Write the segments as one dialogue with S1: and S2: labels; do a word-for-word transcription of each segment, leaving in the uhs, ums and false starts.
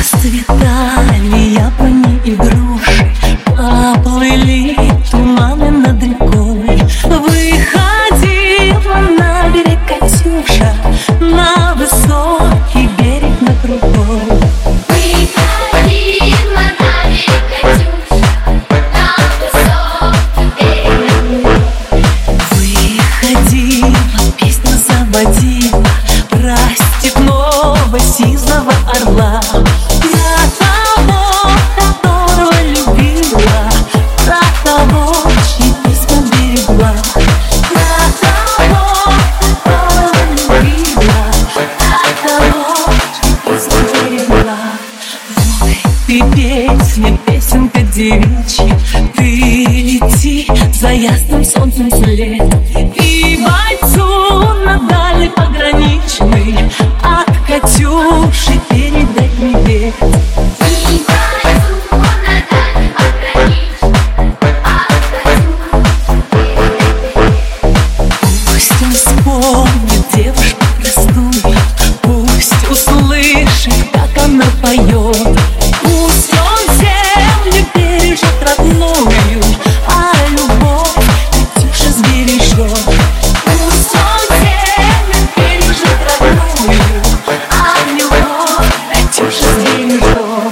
S1: Расцветали яблони и груши, поплыли туманы над рекой. Выходила на берег Катюша, на высокий берег, на крутой.
S2: Выходила на берег Катюша, на высокий берег.
S1: Выходила, песню заводила про степного сизого орла. Я того, которого любила, про того, чьи письма берегла. Про того, которого любила, про того, чьи письма берегла. Ой, ты песня, песенка девичья, ты лети за ясным солнцем вслед, и бойцу на дальней пограничной от Катюши передай привет.
S2: И бойцу на дальней пограничной от Катюши передай привет.
S1: Пусть он вспомнит девушку простую, пусть услышит, как она поет. Пусть он землю бережет родную, а любовь Катюша сбережет. Пусть он землю бережет родную, а любовь Катюша сбережет.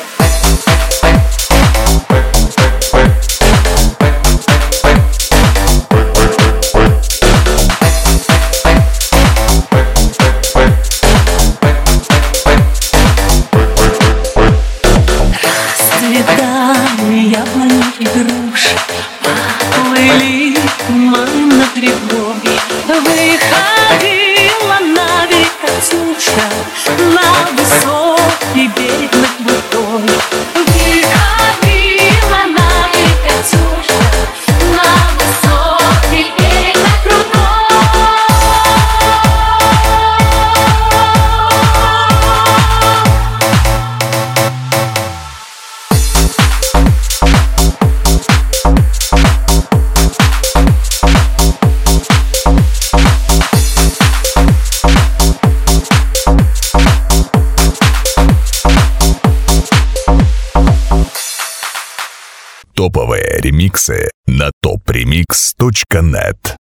S1: Расцветали яблони и груши, поплыли туманы над рекой. Выходила на берег Катюша, на высокий берег, на крутой. Выходила на берег Катюша, на высокий берег, на крутой.
S3: Топовые ремиксы на топ ремикс точка нет.